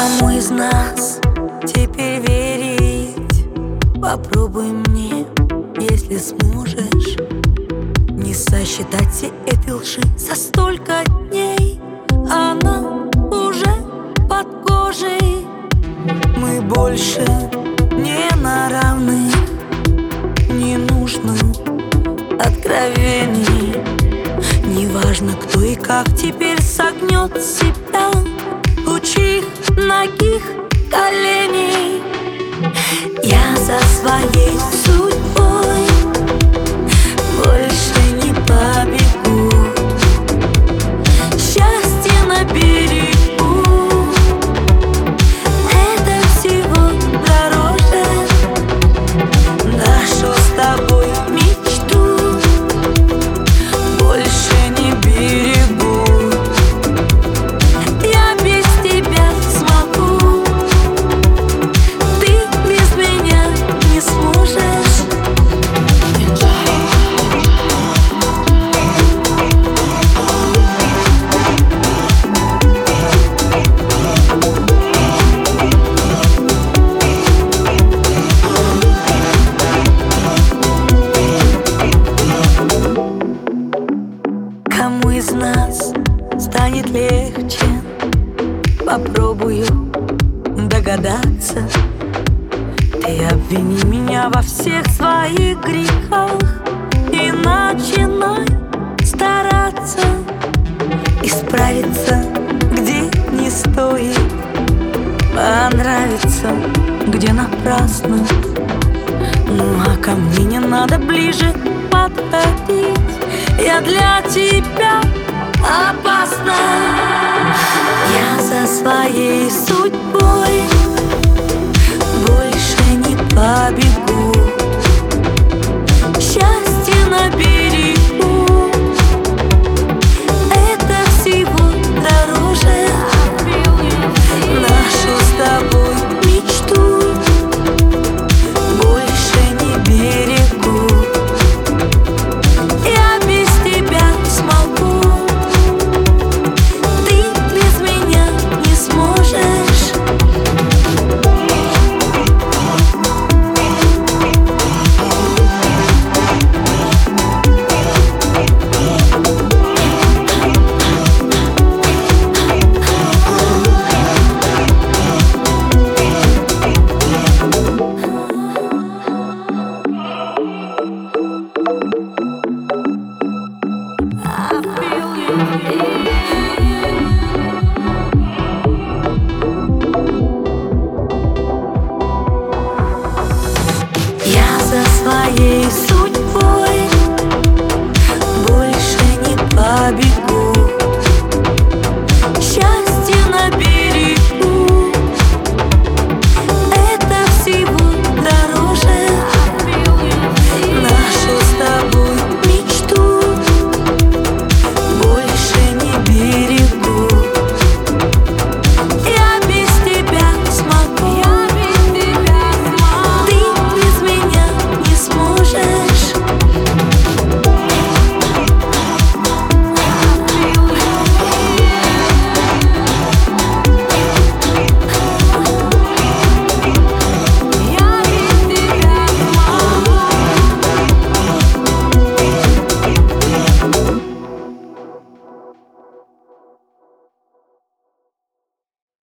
Кому из нас теперь верить? Попробуй мне, если сможешь, не сосчитать все эти лжи за столько дней. Она уже под кожей. Мы больше не на равных, не нужно откровений. Неважно, кто и как теперь согнет себя у чьих ногих коленей. Я за своей судьбой больше не побегу. Счастье на берегу — это всего дороже нашу с тобой мечту. Больше не берегу. Я без тебя смогу, ты без меня не сможешь. Кому из нас станет легче? Попробую догадаться. Ты обвини меня во всех своих грехах и начинай стараться исправиться, где не стоит, понравиться, где напрасно. Ну а ко мне не надо ближе подходить, я для тебя опасна. Я за своей судьбой